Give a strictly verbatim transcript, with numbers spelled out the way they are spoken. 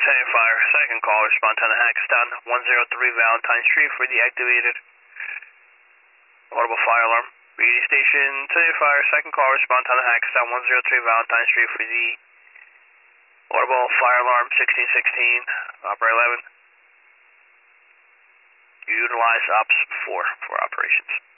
Tennessee Fire, second call, respond to the Hackettstown, one oh three Valentine Street for the activated audible fire alarm. Radio station, Tennessee Fire, second call, respond to the Hackettstown, one oh three Valentine Street for the audible fire alarm, sixteen sixteen, operator eleven. Utilize ops four for operations.